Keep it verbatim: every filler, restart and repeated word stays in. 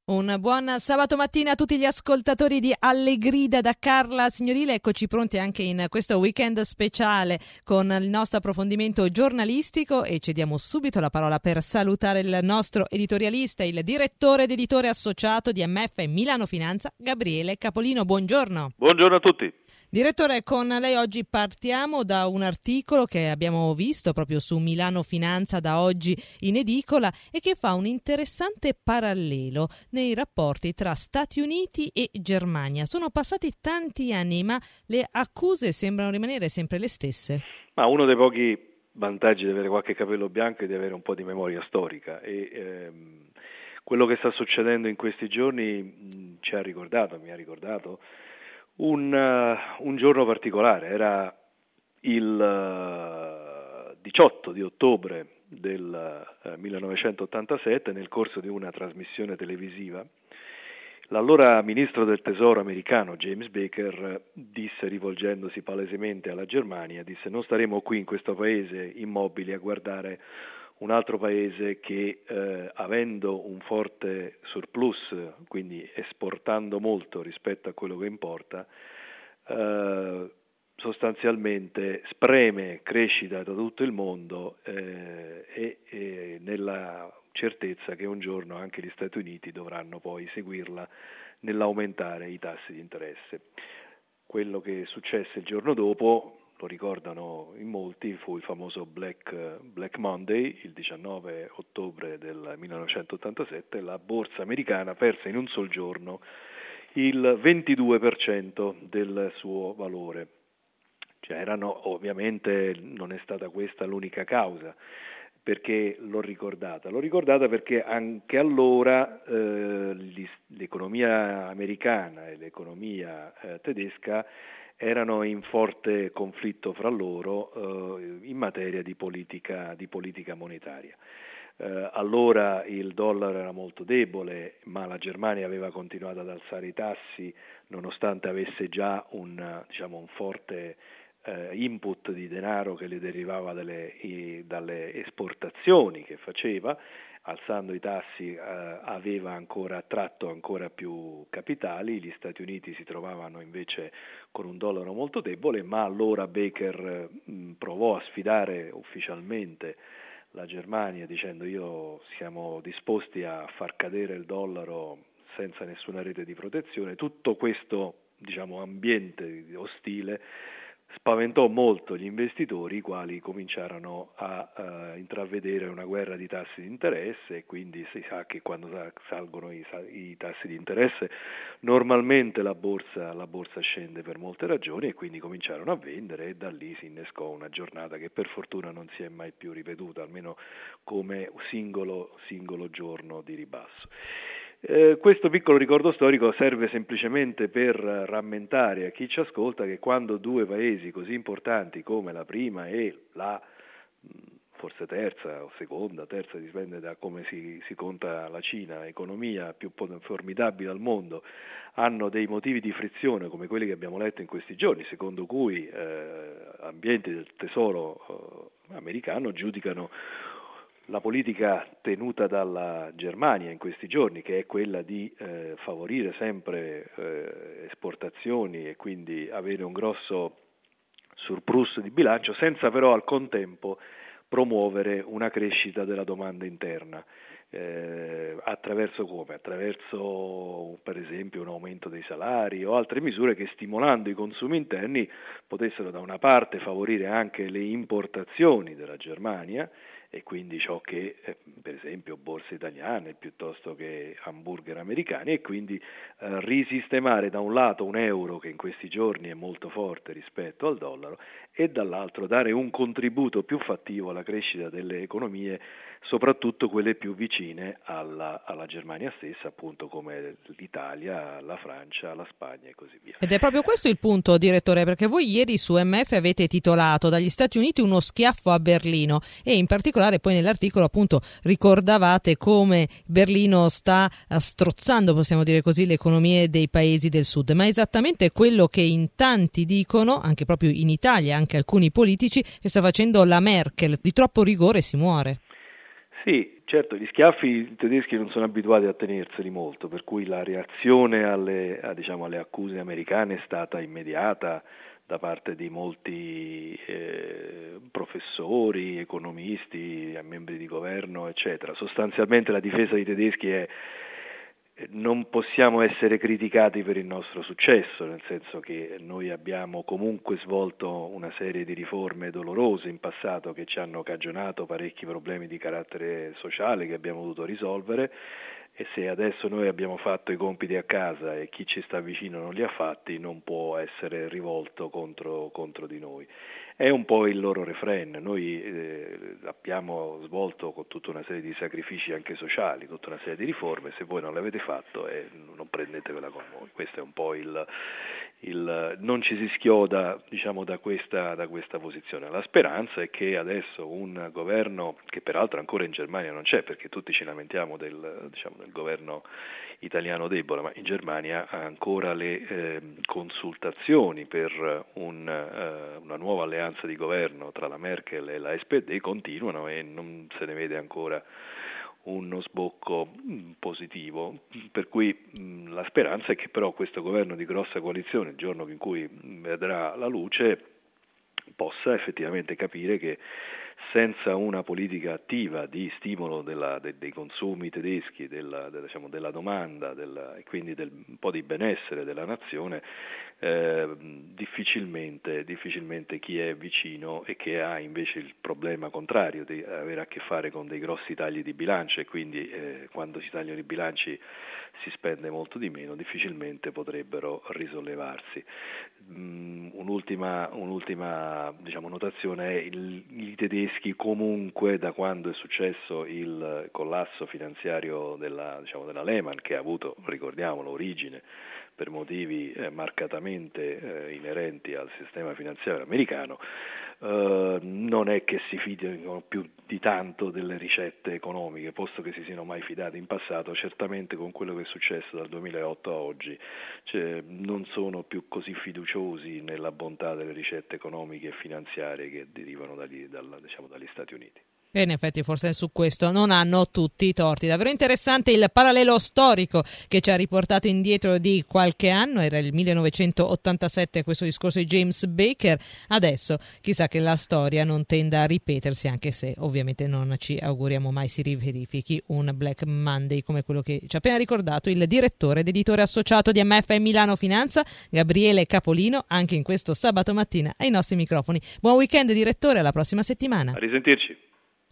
Un buon sabato mattina a tutti gli ascoltatori di Allegrida da Carla Signorile. Eccoci pronti anche in questo weekend speciale con il nostro approfondimento giornalistico e cediamo subito la parola per salutare il nostro editorialista, il direttore ed editore associato di M F Milano Finanza, Gabriele Capolino. Buongiorno. Buongiorno a tutti. Direttore, con lei oggi partiamo da un articolo che abbiamo visto proprio su Milano Finanza da oggi in edicola e che fa un interessante parallelo nei rapporti tra Stati Uniti e Germania. Sono passati tanti anni, ma le accuse sembrano rimanere sempre le stesse. Ma uno dei pochi vantaggi di avere qualche capello bianco è di avere un po' di memoria storica e ehm, quello che sta succedendo in questi giorni mh, ci ha ricordato, mi ha ricordato Un, uh, un giorno particolare. Era il uh, diciotto di ottobre del uh, millenovecentottantasette, nel corso di una trasmissione televisiva, l'allora ministro del tesoro americano James Baker disse, rivolgendosi palesemente alla Germania, disse: non staremo qui in questo paese immobili a guardare un altro paese che eh, avendo un forte surplus, quindi esportando molto rispetto a quello che importa, eh, sostanzialmente spreme crescita da tutto il mondo eh, e, e nella certezza che un giorno anche gli Stati Uniti dovranno poi seguirla nell'aumentare i tassi di interesse. Quello che successe il giorno dopo, lo ricordano in molti, fu il famoso Black, Black Monday, il diciannove ottobre del millenovecentottantasette. La borsa americana perse in un sol giorno il ventidue per cento del suo valore. Cioè erano, ovviamente non è stata questa l'unica causa. Perché l'ho ricordata? L'ho ricordata perché anche allora eh, l'economia americana e l'economia eh, tedesca erano in forte conflitto fra loro eh, in materia di politica, di politica monetaria. Eh, allora il dollaro era molto debole, ma la Germania aveva continuato ad alzare i tassi nonostante avesse già un, diciamo, un forte eh, input di denaro che le derivava dalle, i, dalle esportazioni che faceva. Alzando i tassi eh, aveva ancora attratto ancora più capitali. Gli Stati Uniti si trovavano invece con un dollaro molto debole, ma allora Baker mh, provò a sfidare ufficialmente la Germania dicendo: io siamo disposti a far cadere il dollaro senza nessuna rete di protezione. Tutto questo, diciamo, ambiente ostile spaventò molto gli investitori, i quali cominciarono a uh, intravedere una guerra di tassi di interesse, e quindi si sa che quando salgono i, i tassi di interesse normalmente la borsa, la borsa scende per molte ragioni, e quindi cominciarono a vendere, e da lì si innescò una giornata che per fortuna non si è mai più ripetuta, almeno come singolo, singolo giorno di ribasso. Eh, questo piccolo ricordo storico serve semplicemente per rammentare a chi ci ascolta che quando due paesi così importanti come la prima e la forse terza o seconda, terza dipende da come si, si conta la Cina, economia più formidabile al mondo, hanno dei motivi di frizione come quelli che abbiamo letto in questi giorni, secondo cui eh, ambienti del tesoro eh, americano giudicano la politica tenuta dalla Germania in questi giorni, che è quella di eh, favorire sempre eh, esportazioni e quindi avere un grosso surplus di bilancio, senza però al contempo promuovere una crescita della domanda interna. Eh, attraverso come? Attraverso per esempio un aumento dei salari o altre misure che, stimolando i consumi interni, potessero da una parte favorire anche le importazioni della Germania, e quindi ciò che eh, per esempio borse italiane piuttosto che hamburger americani, e quindi eh, risistemare da un lato un euro che in questi giorni è molto forte rispetto al dollaro, e dall'altro dare un contributo più fattivo alla crescita delle economie, soprattutto quelle più vicine alla, alla Germania stessa, appunto come l'Italia, la Francia, la Spagna e così via. Ed è proprio questo il punto, direttore, perché voi ieri su M F avete titolato "Dagli Stati Uniti uno schiaffo a Berlino", e in particolare poi nell'articolo appunto ricordavate come Berlino sta strozzando, possiamo dire così, le economie dei paesi del sud, ma è esattamente quello che in tanti dicono, anche proprio in Italia, anche alcuni politici, che sta facendo la Merkel. Di troppo rigore si muore. Sì, certo, gli schiaffi i tedeschi non sono abituati a tenerseli molto, per cui la reazione alle, a, diciamo, alle accuse americane è stata immediata da parte di molti eh, professori, economisti, membri di governo, eccetera. Sostanzialmente la difesa dei tedeschi è: non possiamo essere criticati per il nostro successo, nel senso che noi abbiamo comunque svolto una serie di riforme dolorose in passato che ci hanno cagionato parecchi problemi di carattere sociale che abbiamo dovuto risolvere, e se adesso noi abbiamo fatto i compiti a casa e chi ci sta vicino non li ha fatti, non può essere rivolto contro, contro di noi. È un po' il loro refrain. Noi eh, abbiamo svolto con tutta una serie di sacrifici anche sociali, tutta una serie di riforme, se voi non le avete fatto eh, non prendetevela con noi. Questo è un po' il, il non ci si schioda, diciamo, da questa, da questa posizione. La speranza è che adesso un governo, che peraltro ancora in Germania non c'è, perché tutti ci lamentiamo del, diciamo, del governo italiano debole, ma in Germania ha ancora le eh, consultazioni per un, eh, una nuova alleanza di governo tra la Merkel e la S P D continuano e non se ne vede ancora uno sbocco positivo, per cui mh, la speranza è che però questo governo di grossa coalizione, il giorno in cui vedrà la luce, possa effettivamente capire che senza una politica attiva di stimolo della, de, dei consumi tedeschi, della, de, diciamo, della domanda della, e quindi del, un po' di benessere della nazione, eh, difficilmente, difficilmente chi è vicino e che ha invece il problema contrario di avere a che fare con dei grossi tagli di bilancio, e quindi eh, quando si tagliano i bilanci si spende molto di meno, difficilmente potrebbero risollevarsi. Um, un'ultima, un'ultima diciamo, notazione è il, i tedeschi comunque, da quando è successo il collasso finanziario della, diciamo, della Lehman, che ha avuto, ricordiamolo, origine per motivi eh, marcatamente eh, inerenti al sistema finanziario americano, eh, non è che si fidino più di tanto delle ricette economiche, posto che si siano mai fidati in passato. Certamente con quello che è successo dal duemilaotto a oggi, cioè, non sono più così fiduciosi nella bontà delle ricette economiche e finanziarie che derivano dagli, dalla, diciamo, dagli Stati Uniti. E in effetti forse su questo non hanno tutti i torti. Davvero interessante il parallelo storico che ci ha riportato indietro di qualche anno, era il millenovecentottantasette questo discorso di James Baker. Adesso chissà che la storia non tenda a ripetersi, anche se ovviamente non ci auguriamo mai si riverifichi un Black Monday come quello che ci ha appena ricordato il direttore ed editore associato di M F Milano Finanza, Gabriele Capolino, anche in questo sabato mattina ai nostri microfoni. Buon weekend direttore, alla prossima settimana. A risentirci.